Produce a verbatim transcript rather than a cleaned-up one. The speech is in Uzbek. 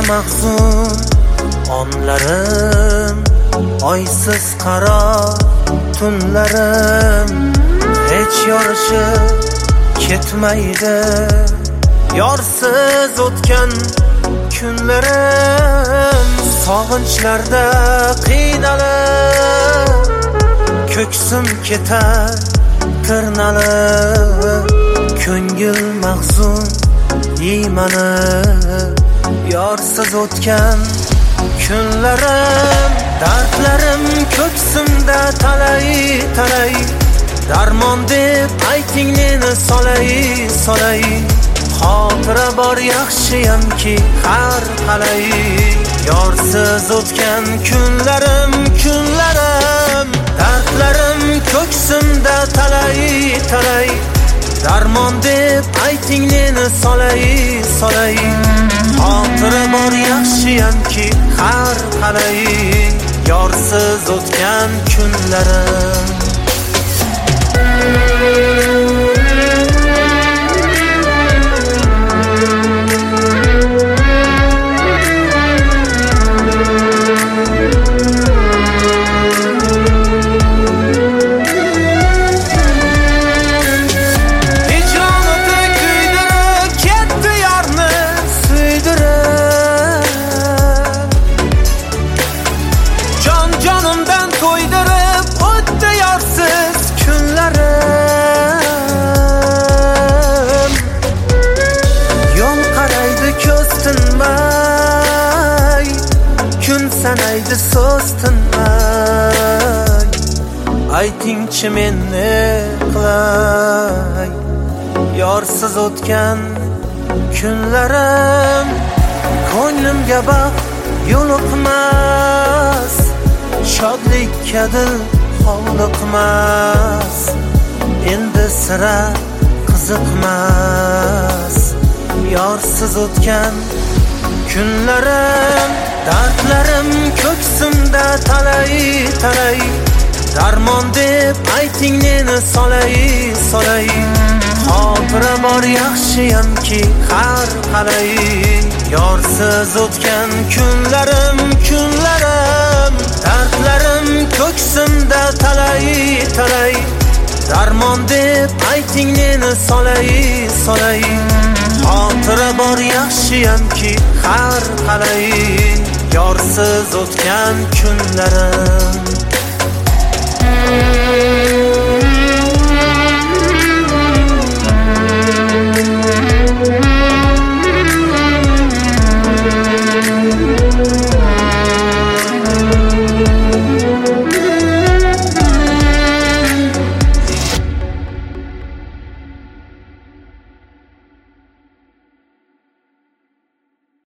mahzun onlarim, oysiz qaro tunlarim hech yorishib ketmaydi. Yorsiz o'tgan kunlarim sog'inchlarda qiynalib, ko'ksim ketar tirnalib, ko'ngil mahzun iymanib. Yorsiz o'tgan kunlarim, dardlarim ko'ksimda talay talay, darmon deb ayting meni solay solay. Xotira bor yaxshiyamki har qalay. Yorsiz o'tgan kunlarim kunlarim, dardlarim ko'ksimda talay talay, darmon deb ayting meni solay solay. Xotira bor yaxshiyamki har qalay. Yorsiz o'tgan kunlarim. Canımdan toydirib o'tdi yorsiz kunlarim. Yo'l qaraydi ko'z tinmay, kun sanaydi so'z tinmay. Aytingchi men ne qilay? Yorsiz o'tgan kunlarim, ko'nglimga baxt yo'liqmas, shodlikka dil hovliqmas, endi sira qiziqmas. Yorsiz o'tgan kunlarim, dardlarim ko'ksimda talay talay, darmon deb ayting meni solay solay. Xotira bor yaxshiyamki har qalay. Yorsiz o'tgan kunlarim kunlarim, dardlarim ko'ksimda talay talay, darmon deb ayting meni solay solay. Xotira bor yaxshiyamki har qalay. Yorsiz o'tgan kunlarim.